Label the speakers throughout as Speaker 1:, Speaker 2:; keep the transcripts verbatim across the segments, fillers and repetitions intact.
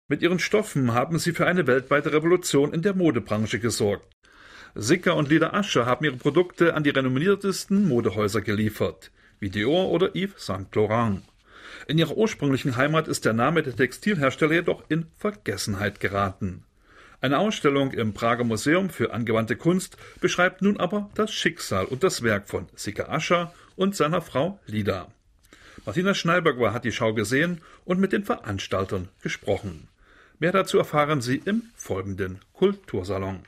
Speaker 1: Mit ihren Stoffen haben sie für eine weltweite Revolution in der Modebranche gesorgt. Sika und Lida Ascher haben ihre Produkte an die renommiertesten Modehäuser geliefert, wie Dior oder Yves Saint Laurent. In ihrer ursprünglichen Heimat ist der Name der Textilhersteller jedoch in Vergessenheit geraten. Eine Ausstellung im Prager Museum für angewandte Kunst beschreibt nun aber das Schicksal und das Werk von Sika Ascher und seiner Frau Lida. Martina Schneiberger hat die Schau gesehen und mit den Veranstaltern gesprochen. Mehr dazu erfahren Sie im folgenden Kultursalon.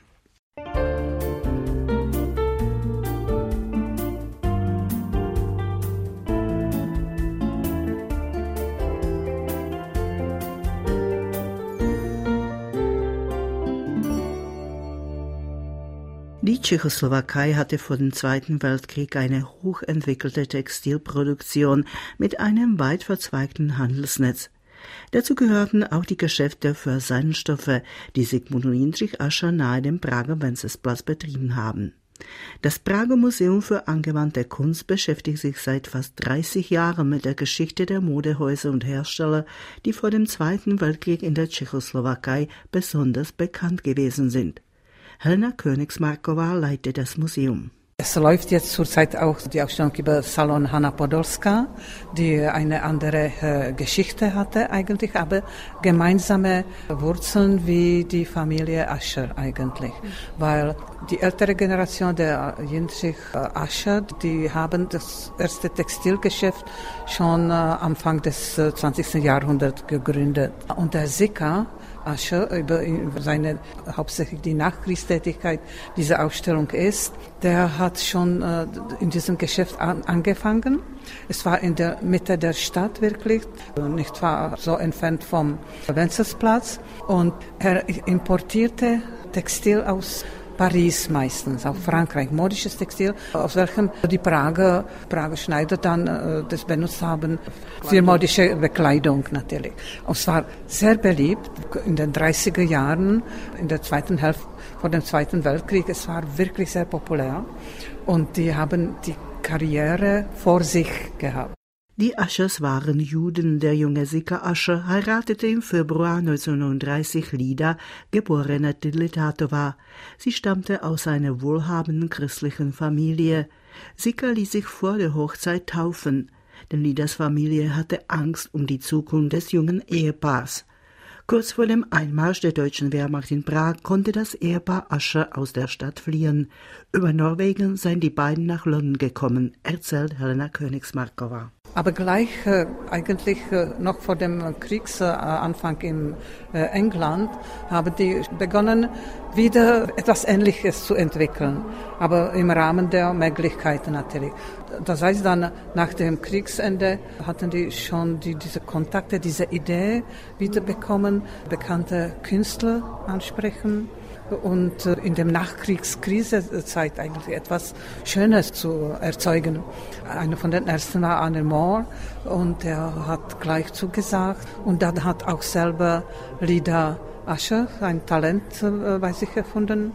Speaker 2: Die Tschechoslowakei hatte vor dem Zweiten Weltkrieg eine hochentwickelte Textilproduktion mit einem weit verzweigten Handelsnetz. Dazu gehörten auch die Geschäfte für Seidenstoffe, die Sigmund und Jindřich Ascher nahe dem Prager Wenzelsplatz betrieben haben. Das Prager Museum für angewandte Kunst beschäftigt sich seit fast dreißig Jahren mit der Geschichte der Modehäuser und Hersteller, die vor dem Zweiten Weltkrieg in der Tschechoslowakei besonders bekannt gewesen sind. Helena Königsmarková leitet das Museum.
Speaker 3: Es läuft jetzt zurzeit auch die Ausstellung über Salon Hanna Podolská, die eine andere äh, Geschichte hatte eigentlich, aber gemeinsame Wurzeln wie die Familie Ascher eigentlich. Weil die ältere Generation der Jindřich Ascher, die haben das erste Textilgeschäft schon äh, Anfang des äh, zwanzigsten Jahrhunderts gegründet. Und der Sika Ascher, über seine hauptsächlich die Nachkriegstätigkeit dieser Ausstellung ist, der hat schon äh, in diesem Geschäft an, angefangen. Es war in der Mitte der Stadt wirklich, nicht war so entfernt vom Wenzelsplatz, und er importierte Textil aus Paris meistens, auch Frankreich, modisches Textil, aus welchem die Prager, Prager Schneider dann äh, das benutzt haben, für modische Bekleidung natürlich. Und es war sehr beliebt in den dreißiger Jahren, in der zweiten Hälfte vor dem Zweiten Weltkrieg. Es war wirklich sehr populär und die haben die Karriere vor sich gehabt.
Speaker 2: Die Aschers waren Juden. Der junge Sika Ascher heiratete im Februar neunzehnhundertneununddreißig Lida, geborene Diletatowa. Sie stammte aus einer wohlhabenden christlichen Familie. Sika ließ sich vor der Hochzeit taufen, denn Lidas Familie hatte Angst um die Zukunft des jungen Ehepaars. Kurz vor dem Einmarsch der deutschen Wehrmacht in Prag konnte das Ehepaar Ascher aus der Stadt fliehen. Über Norwegen seien die beiden nach London gekommen, erzählt Helena Königsmarková.
Speaker 3: Aber gleich äh, eigentlich äh, noch vor dem Kriegsanfang äh, in äh, England haben die begonnen, wieder etwas Ähnliches zu entwickeln, aber im Rahmen der Möglichkeiten natürlich. Das heißt dann, nach dem Kriegsende hatten die schon die, diese Kontakte, diese Idee wieder bekommen, bekannte Künstler ansprechen und in der Nachkriegskrisezeit eigentlich etwas Schönes zu erzeugen. Einer von den ersten war Arne Moore und er hat gleich zugesagt, und dann hat auch selber Lida Ascher ein Talent äh, bei sich erfunden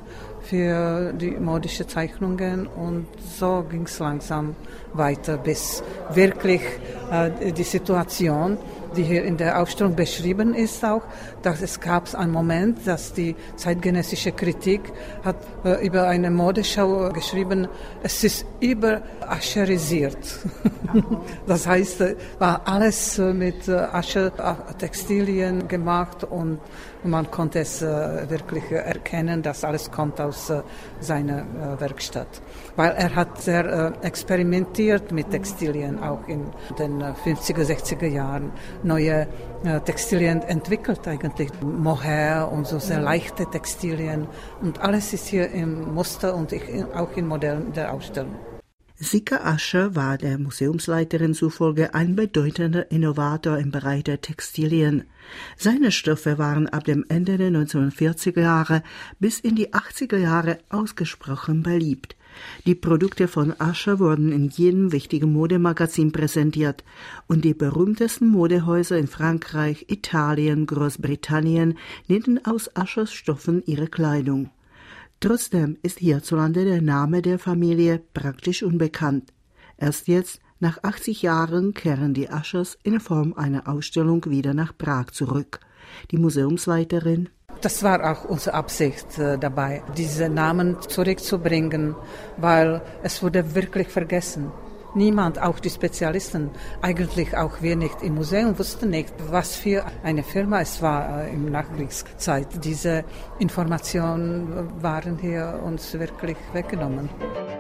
Speaker 3: für die modische Zeichnungen, und so ging es langsam weiter, bis wirklich äh, die Situation, die hier in der Ausstellung beschrieben ist, auch, dass es gab einen Moment, dass die zeitgenössische Kritik hat äh, über eine Modeschau geschrieben, es ist überascherisiert. Das heißt, äh, war alles äh, mit äh, Ascher äh, Textilien gemacht, und man konnte es äh, wirklich äh, erkennen, dass alles kommt aus äh, seiner äh, Werkstatt. Weil er hat sehr äh, experimentiert mit Textilien, auch in den äh, fünfziger, sechziger Jahren. Neue äh, Textilien entwickelt eigentlich, Mohair und so sehr leichte Textilien. Und alles ist hier im Muster und ich, auch in Modellen der Ausstellung.
Speaker 2: Sika Ascher war der Museumsleiterin zufolge ein bedeutender Innovator im Bereich der Textilien. Seine Stoffe waren ab dem Ende der neunzehnhundertvierziger Jahre bis in die achtziger Jahre ausgesprochen beliebt. Die Produkte von Ascher wurden in jedem wichtigen Modemagazin präsentiert, und die berühmtesten Modehäuser in Frankreich, Italien, Großbritannien nähten aus Aschers Stoffen ihre Kleidung. Trotzdem ist hierzulande der Name der Familie praktisch unbekannt. Erst jetzt, nach achtzig Jahren, kehren die Aschers in Form einer Ausstellung wieder nach Prag zurück. Die Museumsleiterin:
Speaker 3: Das war auch unsere Absicht äh, dabei, diese Namen zurückzubringen, weil es wurde wirklich vergessen. Niemand, auch die Spezialisten, eigentlich auch wir nicht im Museum, wussten nicht, was für eine Firma es war äh, im Nachkriegszeit. Diese Informationen waren hier uns wirklich weggenommen.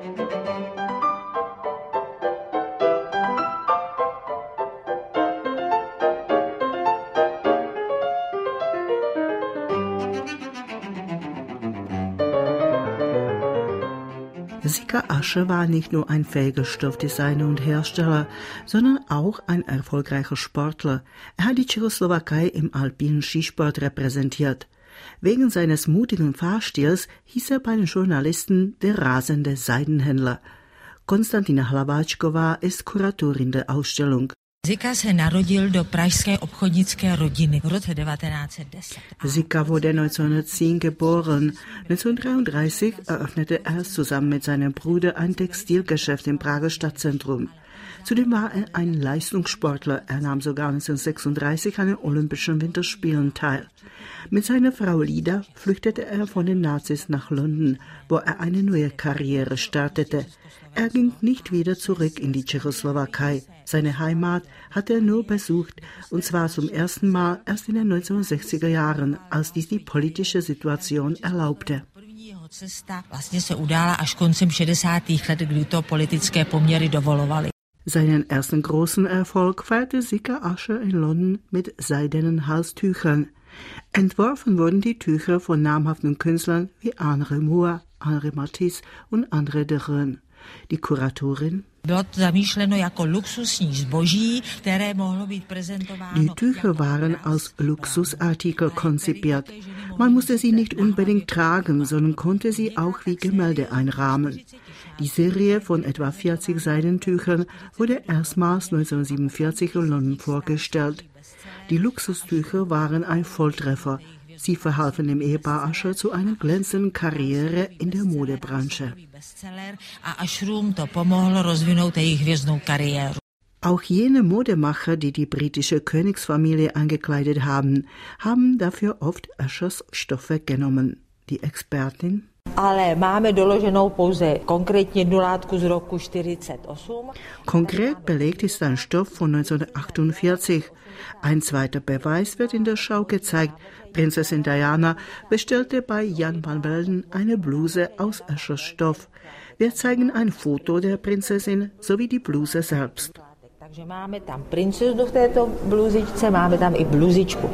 Speaker 2: Sika Asche war nicht nur ein fähiger Stoffdesigner und Hersteller, sondern auch ein erfolgreicher Sportler. Er hat die Tschechoslowakei im alpinen Skisport repräsentiert. Wegen seines mutigen Fahrstils hieß er bei den Journalisten der rasende Seidenhändler. Konstantina Hlaváčková ist Kuratorin der Ausstellung.
Speaker 4: Sika se narodil do pražské obchodnické rodiny v roce devatenáct set deset.
Speaker 2: Sika wurde neunzehnhundertzehn geboren. neunzehnhundertdreiunddreißig eröffnete er zusammen mit seinem Bruder ein Textilgeschäft im Prager Stadtzentrum. Zudem war er ein Leistungssportler. Er nahm sogar neunzehnhundertsechsunddreißig an den Olympischen Winterspielen teil. Mit seiner Frau Lida flüchtete er von den Nazis nach London, wo er eine neue Karriere startete. Er ging nicht wieder zurück in die Tschechoslowakei. Seine Heimat hat er nur besucht, und zwar zum ersten Mal erst in den neunzehnhundertsechziger Jahren, als dies die politische Situation erlaubte.
Speaker 4: Cesta vlastně se udála až koncem šedesátých let, kdy to politické poměry dovolovaly.
Speaker 2: Seinen ersten großen Erfolg feierte Sika Asche in London mit seidenen Halstüchern. Entworfen wurden die Tücher von namhaften Künstlern wie Henri Moore, Henri Matisse und André Derain. Die Kuratorin: Die Tücher waren als Luxusartikel konzipiert. Man musste sie nicht unbedingt tragen, sondern konnte sie auch wie Gemälde einrahmen. Die Serie von etwa vierzig Seidentüchern wurde erstmals neunzehnhundertsiebenundvierzig in London vorgestellt. Die Luxustücher waren ein Volltreffer. Sie verhalfen dem Ehepaar Asche zu einer glänzenden Karriere in der Modebranche. Auch jene Modemacher, die die britische Königsfamilie angekleidet haben, haben dafür oft Aschers Stoffe genommen. Die Expertin:
Speaker 5: Ale máme doloženou pouze konkrétně jednu látku z roku čtyřicet osm.
Speaker 2: Konkret belegt ist ein Stoff von neunzehnhundertachtundvierzig. Ein zweiter Beweis wird in der Schau gezeigt. Prinzessin Diana bestellte bei Jan van Velden eine Bluse aus Aschers Stoff. Wir zeigen ein Foto der Prinzessin sowie die Bluse selbst.
Speaker 5: Takže máme tam princeznu v této bluzičce, máme tam i bluzičku.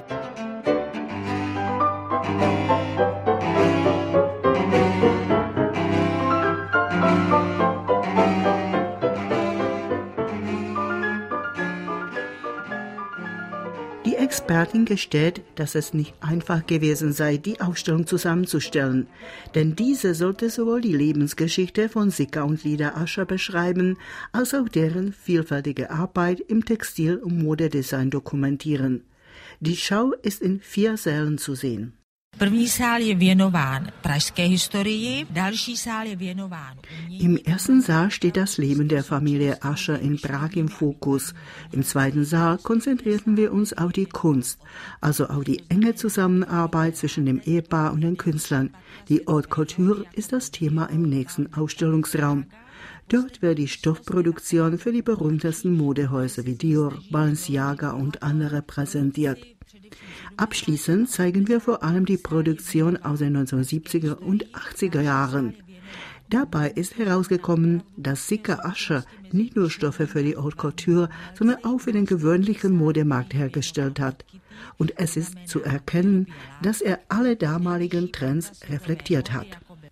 Speaker 2: Die Expertin gesteht, dass es nicht einfach gewesen sei, die Ausstellung zusammenzustellen, denn diese sollte sowohl die Lebensgeschichte von Sika und Lida Asche beschreiben, als auch deren vielfältige Arbeit im Textil- und Modedesign dokumentieren. Die Schau ist in vier Sälen zu sehen.
Speaker 4: První sál je věnován pražské historii, další sál je věnován.
Speaker 2: Im ersten Saal steht das Leben der Familie Asche in Prag im Fokus. Im zweiten Saal konzentrierten wir uns auf die Kunst, also auf die enge Zusammenarbeit zwischen dem Ehepaar und den Künstlern. Die Haute Couture ist das Thema im nächsten Ausstellungsraum. Dort wird die Stoffproduktion für die berühmtesten Modehäuser wie Dior, Balenciaga und andere präsentiert. Abschließend zeigen wir vor allem die Produktion aus den neunzehnhundertsiebziger und achtziger Jahren. Dabei ist herausgekommen, dass Sika Asche nicht nur Stoffe für die Haute Couture, sondern auch für den gewöhnlichen Modemarkt hergestellt hat. Und es ist zu erkennen, dass er alle damaligen Trends reflektiert hat.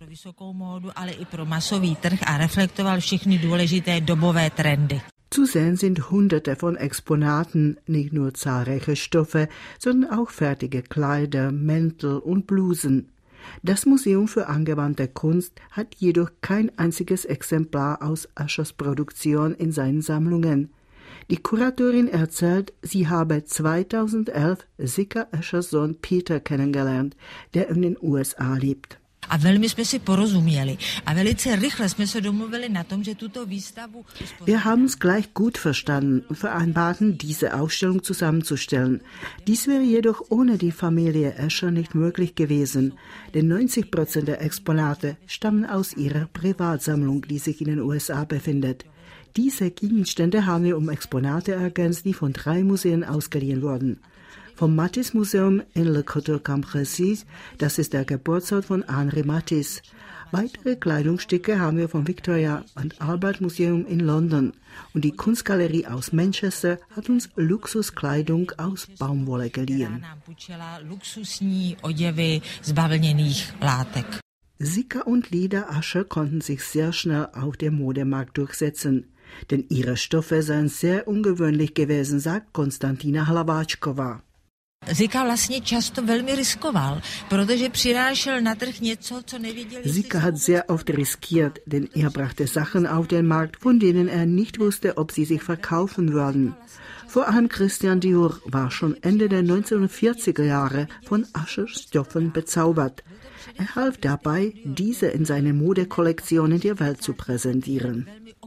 Speaker 2: Zu sehen sind hunderte von Exponaten, nicht nur zahlreiche Stoffe, sondern auch fertige Kleider, Mäntel und Blusen. Das Museum für angewandte Kunst hat jedoch kein einziges Exemplar aus Aschers Produktion in seinen Sammlungen. Die Kuratorin erzählt, sie habe zweitausendelf Sika Aschers Sohn Peter kennengelernt, der in den U S A lebt.
Speaker 4: A velmi jsme si porozuměli. A velice rychle jsme se domluvili na tom, že tuto výstavu...
Speaker 2: Wir haben uns gleich gut verstanden und vereinbarten, diese Ausstellung zusammenzustellen. Dies wäre jedoch ohne die Familie Escher nicht möglich gewesen, denn neunzig Prozent der Exponate stammen aus ihrer Privatsammlung, die sich in den U S A befindet. Diese Gegenstände haben wir um Exponate ergänzt, die von drei Museen ausgeliehen wurden. Vom Matisse-Museum in Le Coteau-Cambrésis, das ist der Geburtsort von Henri Matisse. Weitere Kleidungsstücke haben wir vom Victoria and Albert Museum in London. Und die Kunstgalerie aus Manchester hat uns Luxuskleidung aus Baumwolle geliehen. Sicker und Lida Ascher konnten sich sehr schnell auf dem Modemarkt durchsetzen. Denn ihre Stoffe seien sehr ungewöhnlich gewesen, sagt Konstantina Hlaváčková.
Speaker 4: Zika vlastně často velmi riskoval, protože přinášel na trh něco, co nevěděli.
Speaker 2: Zika hat sehr oft riskiert, denn er brachte Sachen auf den Markt, von denen er nicht wusste, ob sie sich verkaufen würden. Vor allem Christian Dior war schon Ende der neunzehnhundertvierziger Jahre von Aschers Stoffen bezaubert. Er half dabei, diese in seine Modekollektionen der Welt zu präsentieren.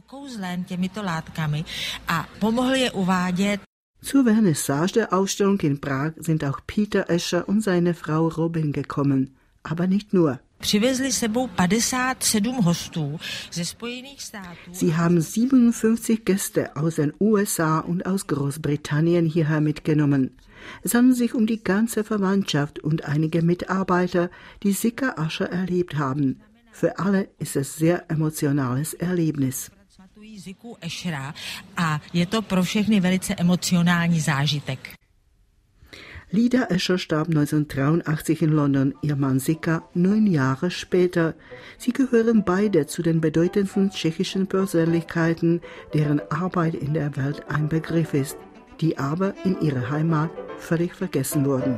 Speaker 2: Zur Vernissage der Ausstellung in Prag sind auch Peter Escher und seine Frau Robin gekommen, aber nicht nur. Sie haben siebenundfünfzig Gäste aus den U S A und aus Großbritannien hierher mitgenommen. Es handelt sich um die ganze Verwandtschaft und einige Mitarbeiter, die Sicker Ascher erlebt haben. Für alle ist es ein sehr emotionales Erlebnis.
Speaker 4: Ziku Eschera a je to pro všechny velice emocionální zážitek.
Speaker 2: Lida Escher starb neunzehnhundertdreiundachtzig in London, ihr Mann Sicker neun Jahre später. Sie gehören beide zu den bedeutendsten tschechischen Persönlichkeiten, deren Arbeit in der Welt ein Begriff ist, die aber in ihrer Heimat völlig vergessen wurden.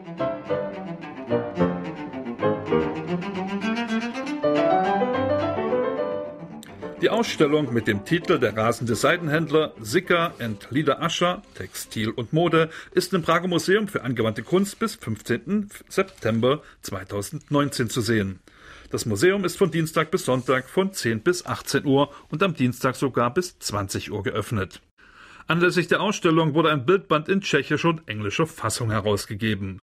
Speaker 1: Die Ausstellung mit dem Titel Der rasende Seidenhändler, Sicker and Lida Ascher, Textil und Mode, ist im Prager Museum für angewandte Kunst bis fünfzehnten September zweitausendneunzehn zu sehen. Das Museum ist von Dienstag bis Sonntag von zehn bis achtzehn Uhr und am Dienstag sogar bis zwanzig Uhr geöffnet. Anlässlich der Ausstellung wurde ein Bildband in tschechischer und englischer Fassung herausgegeben.